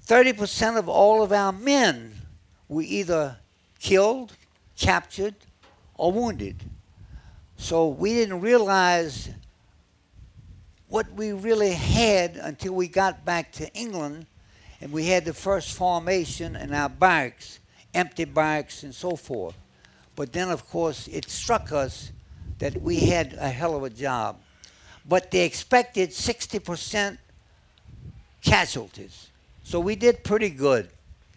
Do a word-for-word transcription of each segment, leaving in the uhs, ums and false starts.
thirty percent of all of our men were either killed, captured, or wounded. So we didn't realize what we really had until we got back to England and we had the first formation in our barracks, empty barracks and so forth. But then, of course, it struck us that we had a hell of a job. But they expected sixty percent casualties. So we did pretty good.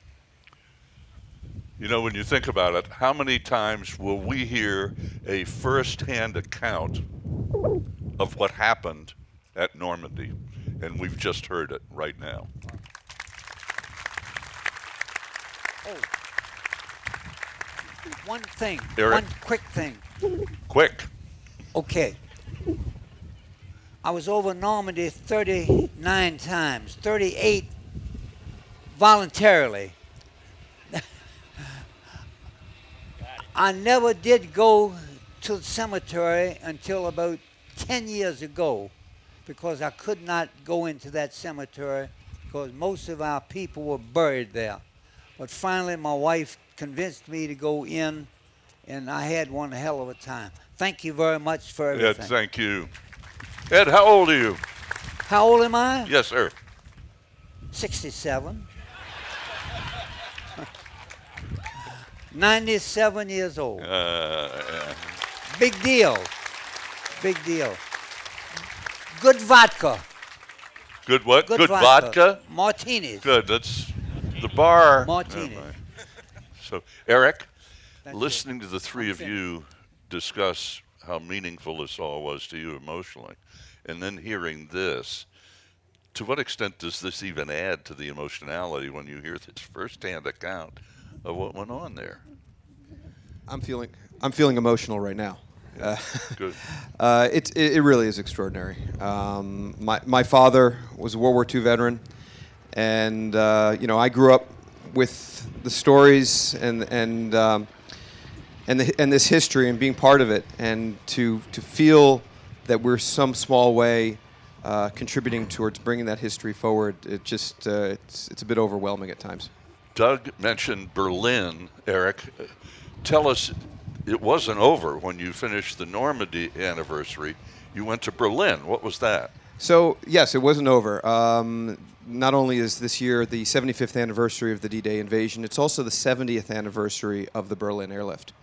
You know, when you think about it, how many times will we hear a first-hand account of what happened at Normandy? And we've just heard it right now. Oh, one thing, Eric? one quick thing. Quick. Okay. I was over Normandy thirty-nine times, thirty-eight voluntarily. I never did go to the cemetery until about ten years ago because I could not go into that cemetery because most of our people were buried there. But finally my wife convinced me to go in, and I had one hell of a time. Thank you very much for everything. Ed, thank you. Ed, how old are you? How old am I? Yes, sir. sixty-seven. ninety-seven years old. Uh, yeah. Big deal. Big deal. Good vodka. Good what? Good, Good vodka. vodka? Martinis. Good. That's the bar. Martinis. Oh, so, Eric, That's listening it. to the three I'm of finished. you discuss how meaningful this all was to you emotionally, and then hearing this, to what extent does this even add to the emotionality when you hear this firsthand account of what went on there? I'm feeling I'm feeling emotional right now. Yeah, Uh, good. uh, it, it it really is extraordinary. Um, my my father was a World War Two veteran, and uh, you know I grew up with the stories and and um, and the, and this history and being part of it, and to to feel that we're some small way uh, contributing towards bringing that history forward. It just uh, it's it's a bit overwhelming at times. Doug mentioned Berlin, Eric. Tell us, it wasn't over when you finished the Normandy anniversary. You went to Berlin. What was that? So, yes, it wasn't over. Um, not only is this year the seventy-fifth anniversary of the D-Day invasion, it's also the seventieth anniversary of the Berlin airlift.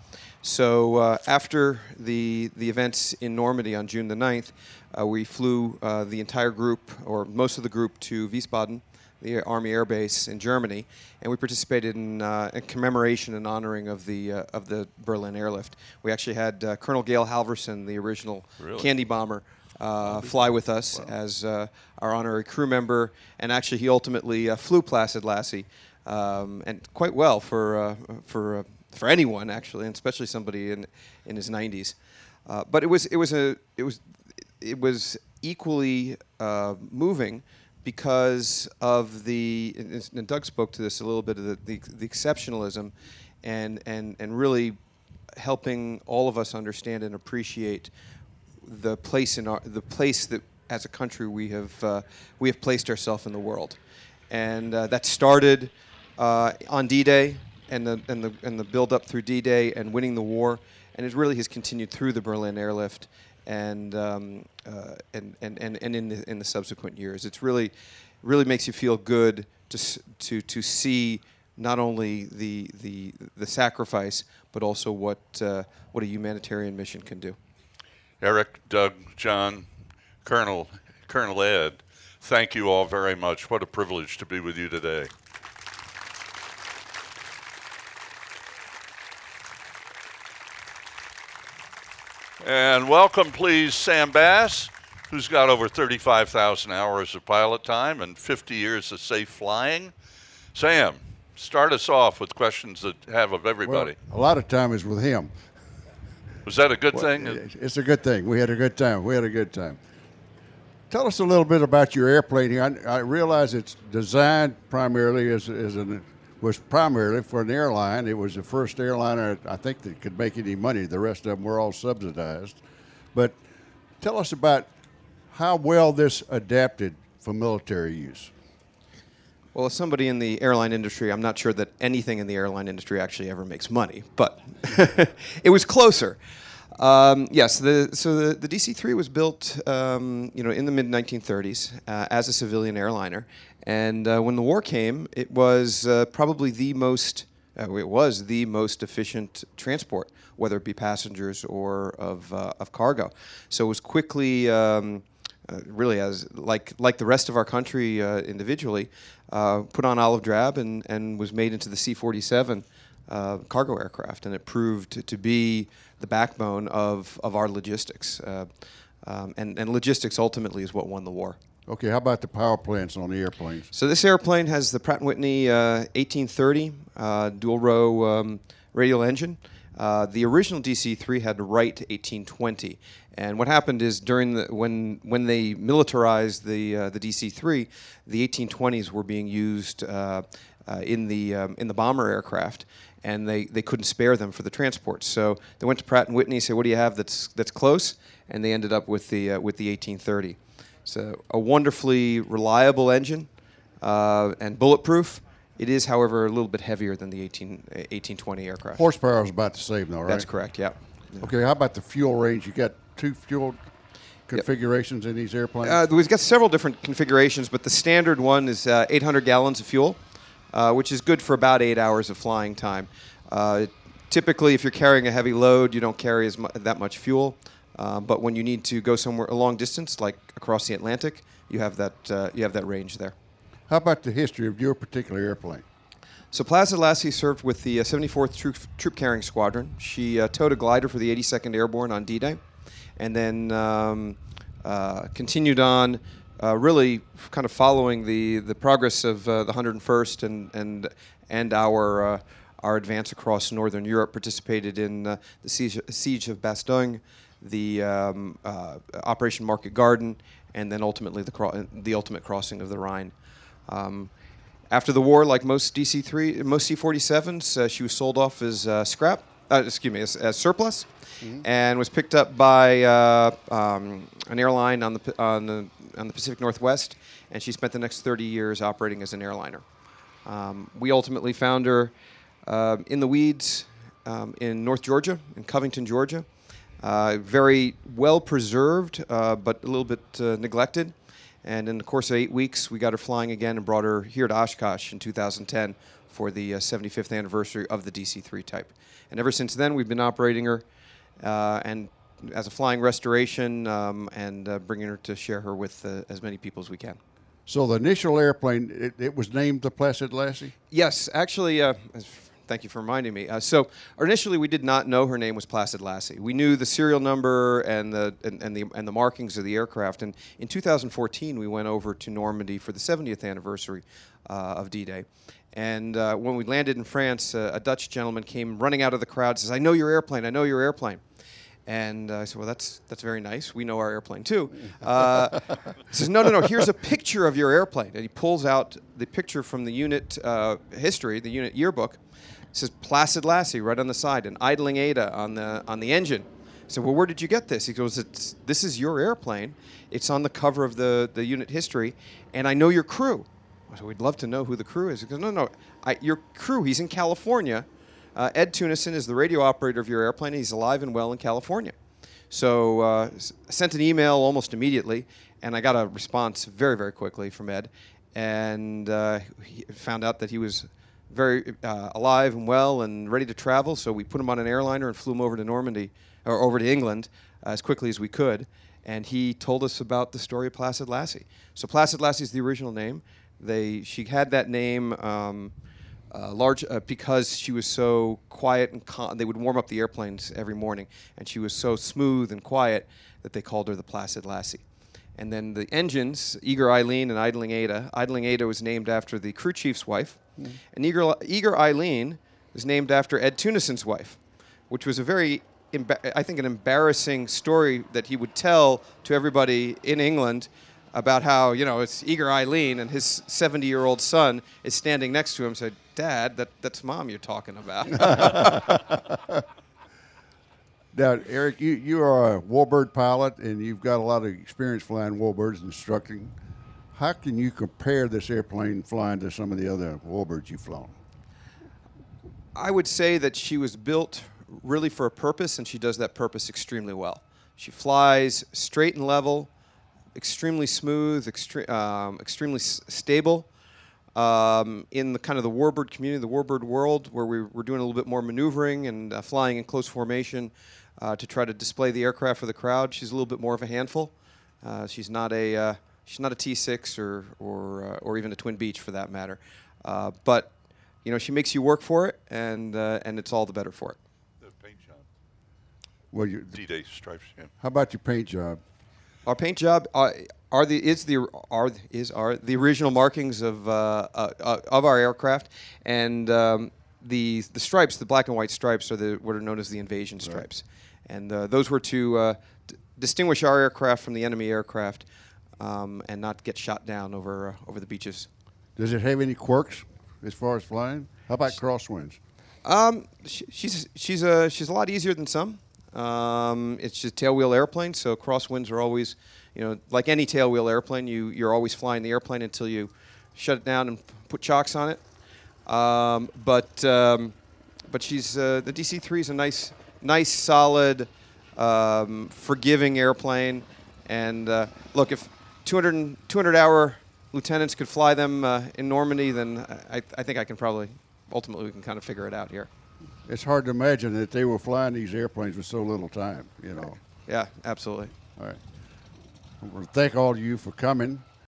So uh, after the the events in Normandy on June the ninth, uh, we flew uh, the entire group, or most of the group, to Wiesbaden, the Army Air Base in Germany, and we participated in uh, a commemoration and honoring of the uh, of the Berlin airlift. We actually had uh, Colonel Gail Halverson, the original Really? candy bomber, uh, fly with us Wow. as uh, our honorary crew member, and actually he ultimately uh, flew Placid Lassie, um, and quite well for uh, for uh, for anyone actually, and especially somebody in in his nineties. Uh, but it was it was a it was it was equally uh, moving, because of the, and Doug spoke to this a little bit, of the, the, the exceptionalism and, and, and really helping all of us understand and appreciate the place in our, the place that as a country we have, uh, we have placed ourselves in the world. And uh, that started uh, on D-Day and the, and, the, and the build up through D-Day and winning the war, and it really has continued through the Berlin airlift. And, um, uh, and and and and in the in the subsequent years, it's really, really makes you feel good to s- to to see not only the the the sacrifice, but also what uh, what a humanitarian mission can do. Eric, Doug, John, Colonel, Colonel Ed, thank you all very much. What a privilege to be with you today. And welcome, please, Sam Bass, who's got over thirty-five thousand hours of pilot time and fifty years of safe flying. Sam, start us off with questions that have of everybody. Well, a lot of time is with him. Was that a good Well, thing? It's a good thing. We had a good time. We had a good time. Tell us a little bit about your airplane. I, I realize it's designed primarily as, as an was primarily for an airline. It was the first airliner, I think, that could make any money. The rest of them were all subsidized. But tell us about how well this adapted for military use. Well, as somebody in the airline industry, I'm not sure that anything in the airline industry actually ever makes money, but it was closer. Um, yes, the, so the, the D C three was built, um, you know, in the mid nineteen thirties uh, as a civilian airliner, and uh, when the war came, it was uh, probably the most, uh, it was the most efficient transport, whether it be passengers or of uh, of cargo. So it was quickly. Um, Uh, really, as like like the rest of our country uh, individually, uh, put on olive drab and, and was made into the C forty-seven uh, cargo aircraft, and it proved to, to be the backbone of, of our logistics. Uh, um, and, and logistics ultimately is what won the war. Okay, how about the power plants on the airplanes? So this airplane has the Pratt and Whitney uh, eighteen thirty uh, dual row um, radial engine. Uh, the original D C three had the Wright eighteen twenty, and what happened is during the when when they militarized the uh, the D C three, the eighteen twenties were being used uh, uh, in the um, in the bomber aircraft, and they, they couldn't spare them for the transport. So they went to Pratt and Whitney and said, "What do you have that's that's close?" And they ended up with the uh, with the eighteen thirty. So a wonderfully reliable engine uh, and bulletproof. It is, however, a little bit heavier than the eighteen twenty aircraft. Horsepower is about the same, though, right? That's correct, yeah. yeah. Okay, how about the fuel range? You got two fuel configurations yep. in these airplanes? Uh, we've got several different configurations, but the standard one is uh, eight hundred gallons of fuel, uh, which is good for about eight hours of flying time. Uh, typically, if you're carrying a heavy load, you don't carry as mu that much fuel. Uh, but when you need to go somewhere a long distance, like across the Atlantic, you have that uh, you have that range there. How about the history of your particular airplane? So Placid Lassie served with the uh, seventy-fourth Troop, Troop Carrying Squadron. She uh, towed a glider for the eighty-second Airborne on D-Day, and then um, uh, continued on, uh, really kind of following the the progress of uh, the one hundred first and and and our uh, our advance across northern Europe. Participated in uh, the siege, siege of Bastogne, the um, uh, Operation Market Garden, and then ultimately the cro the ultimate crossing of the Rhine. Um, after the war, like most D C three, most C forty-sevens, uh, she was sold off as uh, scrap, uh, excuse me, as, as surplus, mm-hmm. and was picked up by uh, um, an airline on the on the on the Pacific Northwest, and she spent the next thirty years operating as an airliner. Um, we ultimately found her uh, in the weeds um, in North Georgia, in Covington, Georgia, uh, very well preserved, uh, but a little bit uh, neglected. And in the course of eight weeks, we got her flying again and brought her here to Oshkosh in two thousand ten for the uh, seventy-fifth anniversary of the D C three type. And ever since then, we've been operating her uh, and as a flying restoration um, and uh, bringing her to share her with uh, as many people as we can. So the initial airplane, it, it was named the Placid Lassie? Yes, actually, uh, thank you for reminding me. Uh, so initially, we did not know her name was Placid Lassie. We knew the serial number and the and, and the and the markings of the aircraft. And in two thousand fourteen, we went over to Normandy for the seventieth anniversary uh, of D-Day. And uh, when we landed in France, uh, a Dutch gentleman came running out of the crowd and says, "I know your airplane. I know your airplane." And uh, I said, "Well, that's that's very nice. We know our airplane too." Uh, he says, "No, no, no. Here's a picture of your airplane." And he pulls out the picture from the unit uh, history, the unit yearbook. It says Placid Lassie right on the side, and idling Ada on the on the engine. I said, "Well, where did you get this?" He goes, it's, "This is your airplane. It's on the cover of the the unit history, and I know your crew." I said, "We'd love to know who the crew is." He goes, "No, no, I, your crew. He's in California. Uh, Ed Tunison is the radio operator of your airplane. And he's alive and well in California." So uh, s sent an email almost immediately, and I got a response very, very quickly from Ed, and uh, he found out that he was very uh, alive and well and ready to travel. So we put him on an airliner and flew him over to Normandy, or over to England, uh, as quickly as we could. And he told us about the story of Placid Lassie. So Placid Lassie is the original name. They she had that name. Um, Uh, large uh, because she was so quiet and calm. They would warm up the airplanes every morning, and she was so smooth and quiet that they called her the Placid Lassie. And then the engines, Eager Eileen and Idling Ada. Idling Ada was named after the crew chief's wife, mm. and Eager, Eager Eileen was named after Ed Tunison's wife, which was a very, I think, an embarrassing story that he would tell to everybody in England about how, you know, it's Eager Eileen and his seventy-year-old son is standing next to him and said, "Dad, that, that's Mom you're talking about." Now, Eric, you, you are a warbird pilot, and you've got a lot of experience flying warbirds, instructing. how can you compare this airplane flying to some of the other warbirds you've flown? I would say that she was built really for a purpose, and she does that purpose extremely well. She flies straight and level, extremely smooth, extre- um, extremely s- stable. Um, in the kind of the warbird community, the warbird world, where we, we're doing a little bit more maneuvering and uh, flying in close formation uh, to try to display the aircraft for the crowd, she's a little bit more of a handful. Uh, she's not a uh, she's not a T six or or uh, or even a Twin Beach for that matter. Uh, but you know, she makes you work for it, and uh, and it's all the better for it. The paint job. Well, you, D-Day stripes. Yeah. how about your paint job? Our paint job uh, are the is the are is are the original markings of uh, uh, uh, of our aircraft, and um, the the stripes, the black and white stripes, are the what are known as the invasion stripes, and uh, those were to uh, d- distinguish our aircraft from the enemy aircraft, um, and not get shot down over uh, over the beaches. Does it have any quirks as far as flying? How about crosswinds? Um, she, she's she's a she's a lot easier than some. Um, it's just tailwheel airplane, so crosswinds are always, you know, like any tailwheel airplane, you you're always flying the airplane until you shut it down and put chocks on it. Um, but um, but she's uh, the D C three is a nice nice solid, um, forgiving airplane. And uh, look, if two hundred, two hundred hour lieutenants could fly them uh, in Normandy, then I, I think I can probably ultimately we can kind of figure it out here. It's hard to imagine that they were flying these airplanes with so little time, you know. Yeah, absolutely. All right. I want to thank all of you for coming.